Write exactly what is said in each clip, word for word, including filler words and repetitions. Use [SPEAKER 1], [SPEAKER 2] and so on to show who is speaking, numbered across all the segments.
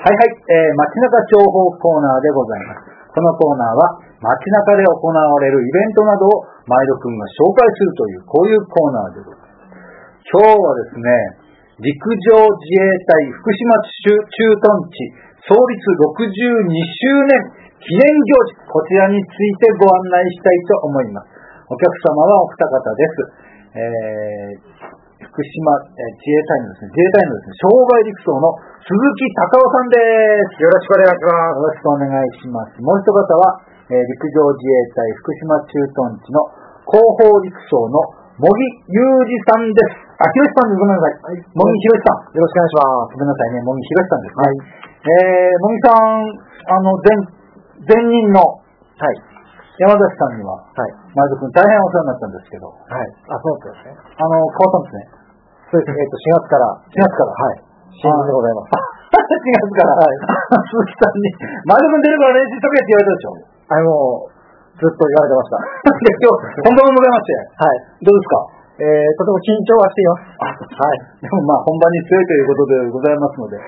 [SPEAKER 1] はいはい、えー、街中情報コーナーでございます。このコーナーは街中で行われるイベントなどを毎度くんが紹介するという、こういうコーナーでございます。今日はですね、陸上自衛隊福島駐屯地創立ろくじゅうにしゅうねん記念行事、こちらについてご案内したいと思います。お客様はお二方です。えー福島、えー、自衛隊のですね、自衛隊のですね、障害陸曹の鈴木隆夫さんです。
[SPEAKER 2] よろしくお願いします。
[SPEAKER 1] よろしくお願いします。もう一方は、えー、陸上自衛隊福島駐屯地の広報陸曹の茂木裕二さんです。あ、ひろしさんです。ごめんなさい。はい、茂木ひろしさん。
[SPEAKER 2] よろしくお願いします。
[SPEAKER 1] ごめんなさいね、茂木ひろしさんですね。はい、えー、茂木さん、あの、前、前任の、はい。山崎さんには、はい。前田君大変お世話になったんですけど。はい。
[SPEAKER 2] あ、そうですね。
[SPEAKER 1] あの、変わったんですね。
[SPEAKER 2] そうですね。えっと、しがつから。
[SPEAKER 1] しがつから。
[SPEAKER 2] はい。新人でございます。
[SPEAKER 1] しがつから。はい。鈴木さんに、前田君出るから練習しとけって言われたでしょ。
[SPEAKER 2] あの、ずっと言われてました。
[SPEAKER 1] で、今日、本番を迎えまして。はい。どうですか？
[SPEAKER 2] えー、とても緊張はしています。
[SPEAKER 1] あ、はい。でもまあ、本番に強いということでございますので、はい。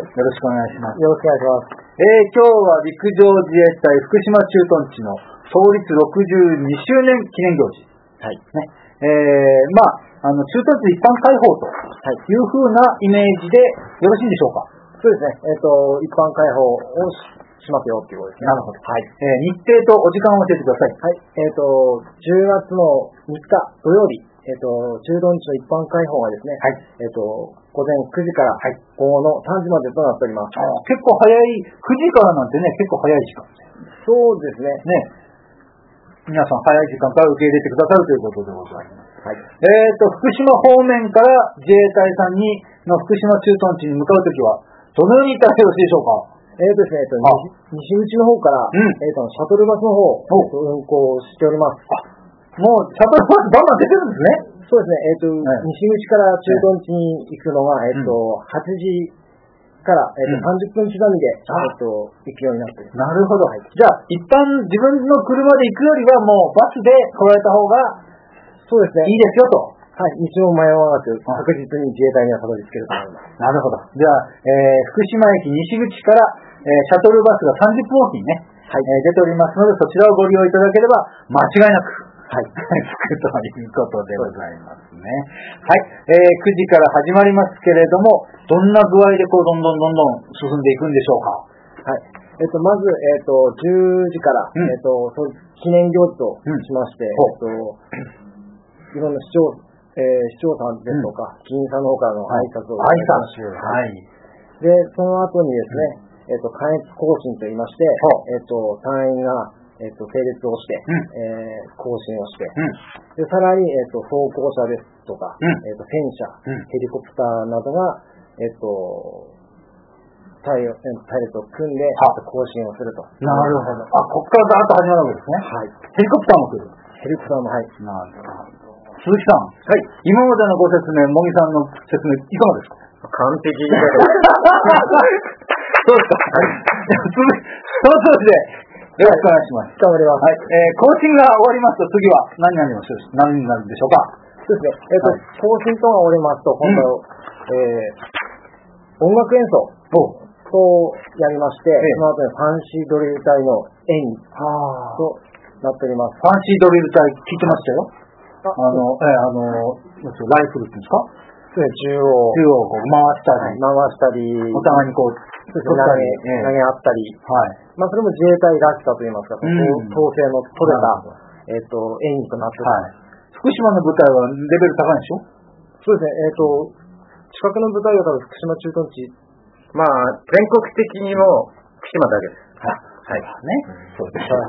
[SPEAKER 1] よろしくお願いします。
[SPEAKER 2] よろしくお願いします。
[SPEAKER 1] えー、今日は陸上自衛隊福島駐屯地の創立ろくじゅうにしゅうねん記念行事。はい。ね。えー、まあ、あの、駐屯地一般開放というふうなイメージでよろしいんでしょうか？
[SPEAKER 2] そうですね。えっ、ー、と、一般開放をししますよっていうことですね。
[SPEAKER 1] なるほど。はい。えー、日程とお時間を教えてください。
[SPEAKER 2] はい。えっ、ー、と、じゅうがつのみっか土曜日、えっ、ー、と、駐屯地の一般開放はですね、はい。えっ、と、午前くじから、はい。午後のさんじまでとなっております。
[SPEAKER 1] あ、結構早い、くじからなんてね、結構早い時間
[SPEAKER 2] です。そうですね。
[SPEAKER 1] ね。皆さん早い時間から受け入れてくださるということでございます。はい。えっ、と、福島方面から自衛隊さんにの福島駐屯地に向かうときは、どのように行ったらよろしいでしょうか？
[SPEAKER 2] えーとですね、えっと、西口の方から、うん、えっと、シャトルバスの方、運行しております。
[SPEAKER 1] あ、もう、シャトルバスバンバン出てるんですね。
[SPEAKER 2] そうですね、えっと、はい、西口から駐屯地に行くのが、えっと、うん、はちじから、えっと、さんじゅっぷん刻みで、えっと、行くようになっています。
[SPEAKER 1] なるほど。はい、じゃあ、一般自分の車で行くよりは、もうバスで来られた方が、
[SPEAKER 2] そうですね。
[SPEAKER 1] いいですよと。
[SPEAKER 2] はい、道も迷わなく、確実に自衛隊にはたどり着けると思います。
[SPEAKER 1] なるほど。じゃあ、えー、福島駅西口から、えー、シャトルバスがさんじゅっぷんおきにね、はい、えー、出ておりますので、そちらをご利用いただければ、間違いなく、はい、着くということでございますね。はい、えー、くじから始まりますけれども、どんな具合でこう、どんどんどんどん進んでいくんでしょうか？
[SPEAKER 2] はい。えっと、まず、えっと、じゅうじから、うん、えっと、記念行事としまして、うん、えっと、いろんな市長、えー、市長さんですとか、議員さんの方からの挨拶を。
[SPEAKER 1] 挨拶。はい。
[SPEAKER 2] で、その後にですね、うん、えっと、関越行進と言いまして、えっと、隊員が、えっと、整列をして、うん、えー、行進をして、うん、で、さらに、えっと、装甲車ですとか、うん、えっと、戦車、うん、ヘリコプターなどが、えっと、隊列を組んで、行進をすると。
[SPEAKER 1] なるほど。あ、ここからダーッと始まるわけですね。はい。ヘリコプターも来る。
[SPEAKER 2] ヘリコプターも、はい。
[SPEAKER 1] なるほど。鈴木さん。はい。今までのご説明、茂木さんの説明、いかがですか？
[SPEAKER 2] 完璧だと。
[SPEAKER 1] そうですか。はい。その通りで、よろしくお願いします。
[SPEAKER 2] 頑張ります。
[SPEAKER 1] はい。えー、更新が終わりますと、次は何になります何になるんでしょうか？
[SPEAKER 2] そうですね。えっ、ー、と、はい、更新とが終わりますと、今度、うん、えー、音楽演奏とやりまして、えー、その後にファンシードリル隊の演技となっております。
[SPEAKER 1] ファンシードリル隊聞いてましたよ。あの、えー、あの、ライフルっていうんですか？
[SPEAKER 2] そうですね、中央。
[SPEAKER 1] 中央をこう回したり。
[SPEAKER 2] 回したり。
[SPEAKER 1] お互いにこう、
[SPEAKER 2] 投げ、投げ合ったり。はい。まあ、それも自衛隊らしさといいますか、うん、統制の取れた、えっ、ー、と、演技となっています。
[SPEAKER 1] はい。福島の部隊はレベル高いでしょ？
[SPEAKER 2] そうですね、えっ、ー、と、近くの部隊は多分福島駐屯地。まあ、全国的にも福島だけです。
[SPEAKER 1] はい。はい。ね。そうです。そう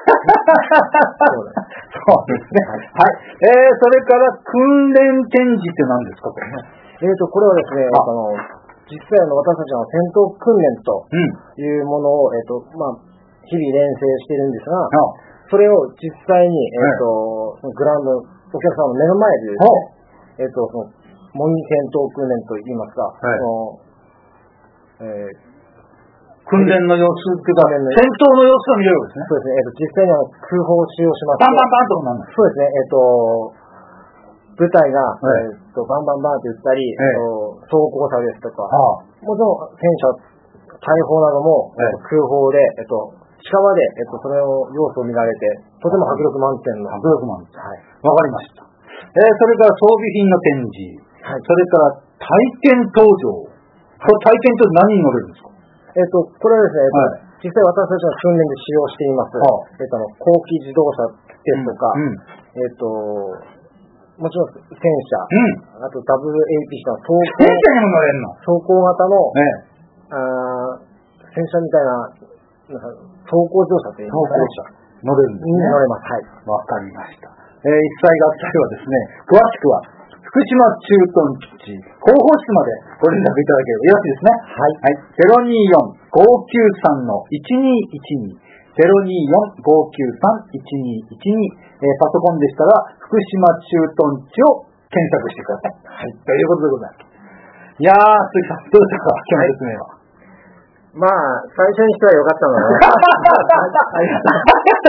[SPEAKER 1] ですね。はい。えー、それから訓練展示って何ですか、これね。
[SPEAKER 2] えーと、これはですね、あの、実際の私たちの戦闘訓練というものを、えーと、まあ、日々練成しているんですが、それを実際に、えーと、そのグラウンド、お客さんの目の前でですね、えーと、その、模擬戦闘訓練といいますか、はい、その、えー
[SPEAKER 1] 訓練の様子っていうか、戦闘の様子が見れるわけですね。
[SPEAKER 2] そうですね。えっ、ー、と、実際には空砲を使用します。
[SPEAKER 1] バンバンバンとかなんです。
[SPEAKER 2] そうですね。えっ、ー、と、部隊が、はい、えっ、ー、と、バンバンバンって言ったり、えっ、ー、と、装甲車ですとか、はあ、もちろん戦車、 大砲なども、えっと、空砲で、えっと、近場で、えっと、それを様子を見られて、とても迫力満点の。
[SPEAKER 1] 迫力満点。はい。わかりました。えー、それから装備品の展示。はい。それから体験登場。これ体験って何に乗れるんですか？
[SPEAKER 2] えっと、これはですね、えっと、はい、実際私たちの訓練で使用しています、はあ、えっと、後期自動車ですとか、うんうん、えっと、もちろん戦車、うん、あと ダブリューエーピー 車の走行、
[SPEAKER 1] 戦車にも乗れるの？
[SPEAKER 2] 走行型の、ね、あ戦車みたいな、なんか走行自動車っていうのか
[SPEAKER 1] な、乗れるんですね。
[SPEAKER 2] 乗れます。はい。
[SPEAKER 1] わかりました。えー、一切合切はですね、詳しくは、福島駐屯地広報室までご連絡いただければよろしいですね。はい。はい。ゼロにーよん ごきゅうさん いちにーいちに ゼロにーよん ごきゅうさん いちにーいちに、えー、パソコンでしたら福島駐屯地を検索してください。はい。ということでございます。いやー、鈴木さん、どうでしたか、今日の説明は。
[SPEAKER 2] まあ、最初にしてはよかったのね。ありがとう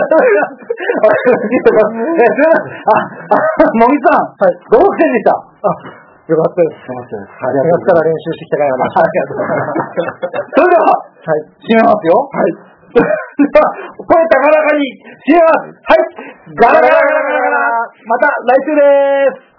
[SPEAKER 1] ございます。あ、もみさん、はい、合格点でした。
[SPEAKER 2] あ、よかったです。よかったです。はい。よかったら練習してきたからな。ありがとうございます。
[SPEAKER 1] それでは、はい、締めますよ。はい。では、声高らかに締めます。はい。ガラガラガラガラガラ。また来週です。